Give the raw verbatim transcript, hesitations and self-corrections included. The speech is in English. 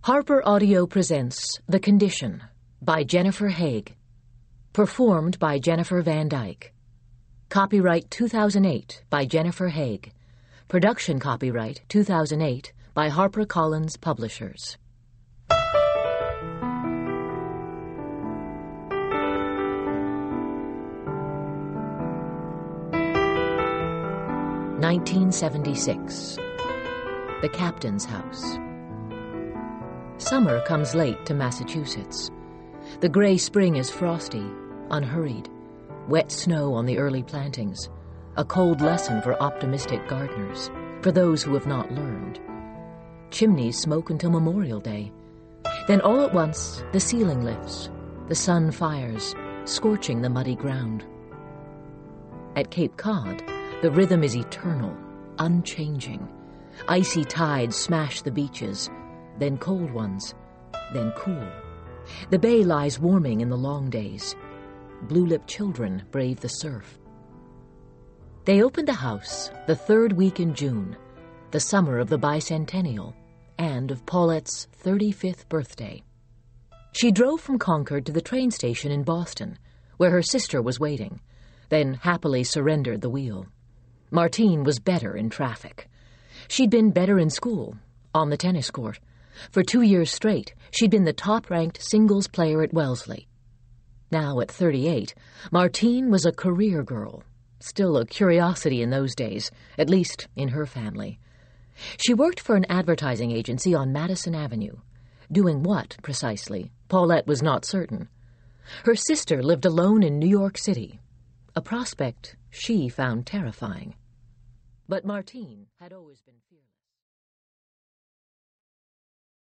Harper Audio presents The Condition by Jennifer Haig. Performed by Jennifer Van Dyke. Copyright two thousand eight by Jennifer Haig. Production copyright two thousand eight by HarperCollins Publishers. nineteen seventy-six. The Captain's House. Summer comes late to Massachusetts. The gray spring is frosty, unhurried, wet snow on the early plantings, a cold lesson for optimistic gardeners, for those who have not learned. Chimneys smoke until Memorial Day. Then all at once, the ceiling lifts, the sun fires, scorching the muddy ground. At Cape Cod, the rhythm is eternal, unchanging. Icy tides smash the beaches, then cold ones, then cool. The bay lies warming in the long days. Blue-lipped children brave the surf. They opened the house the third week in June, the summer of the bicentennial, and of Paulette's thirty-fifth birthday. She drove from Concord to the train station in Boston, where her sister was waiting, then happily surrendered the wheel. Martine was better in traffic. She'd been better in school, on the tennis court. For two years straight, she'd been the top-ranked singles player at Wellesley. Now, at thirty-eight, Martine was a career girl, still a curiosity in those days, at least in her family. She worked for an advertising agency on Madison Avenue. Doing what, precisely, Paulette was not certain. Her sister lived alone in New York City, a prospect she found terrifying. But Martine had always been fearless.